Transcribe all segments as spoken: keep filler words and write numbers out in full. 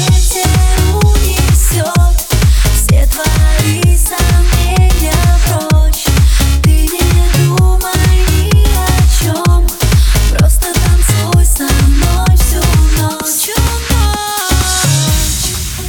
ветер унесет все твои сомнения прочь. Ты не думай ни о чем, просто танцуй со мной всю ночь, всю ночь.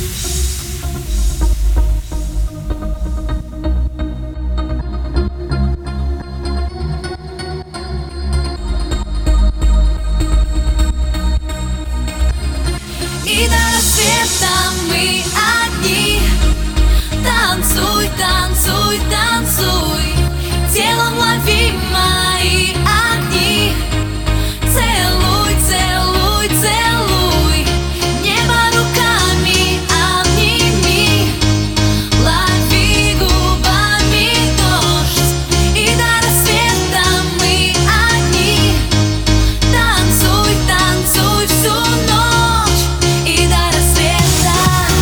И до рассвета мы одни. Танцуй, танцуй, танцуй, телом лови мои огни. Целуй, целуй, целуй, небо руками обними. Лови губами дождь. И до рассвета мы одни. Танцуй, танцуй всю ночь. И до рассвета.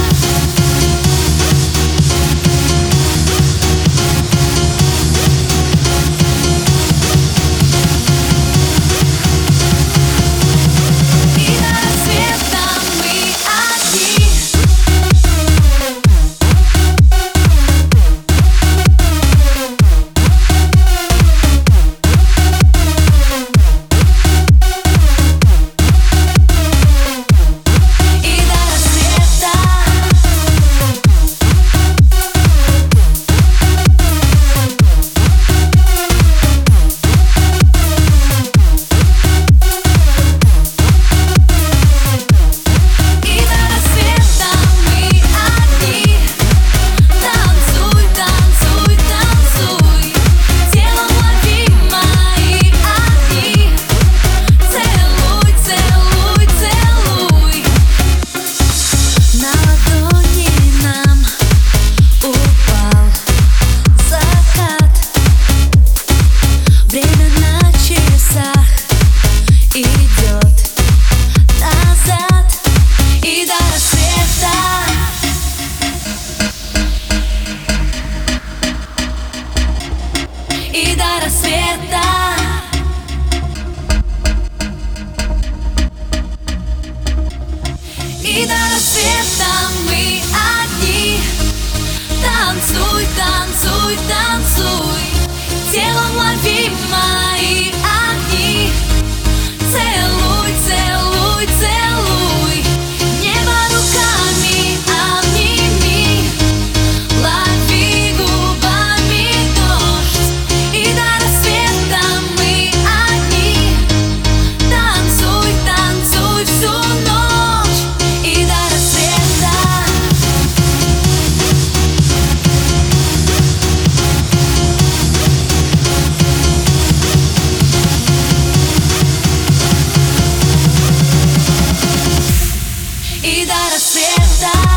И до рассвета мы одни. И до рассвета. И до рассвета мы одни. Танцуй, танцуй, танцуй, телом лови мои огни. Целуй, целуй, целуй. На ладони нам упал закат. Время на часах идет назад. И до рассвета. И до рассвета. И до рассвета мы одни. Танцуй, танцуй, танцуй, телом лови мои огни. Целуй, целуй, целуй, небо руками обними. Лови губами дождь. И до рассвета мы одни. Танцуй, танцуй всю ночь. И до рассвета. И до рассвета.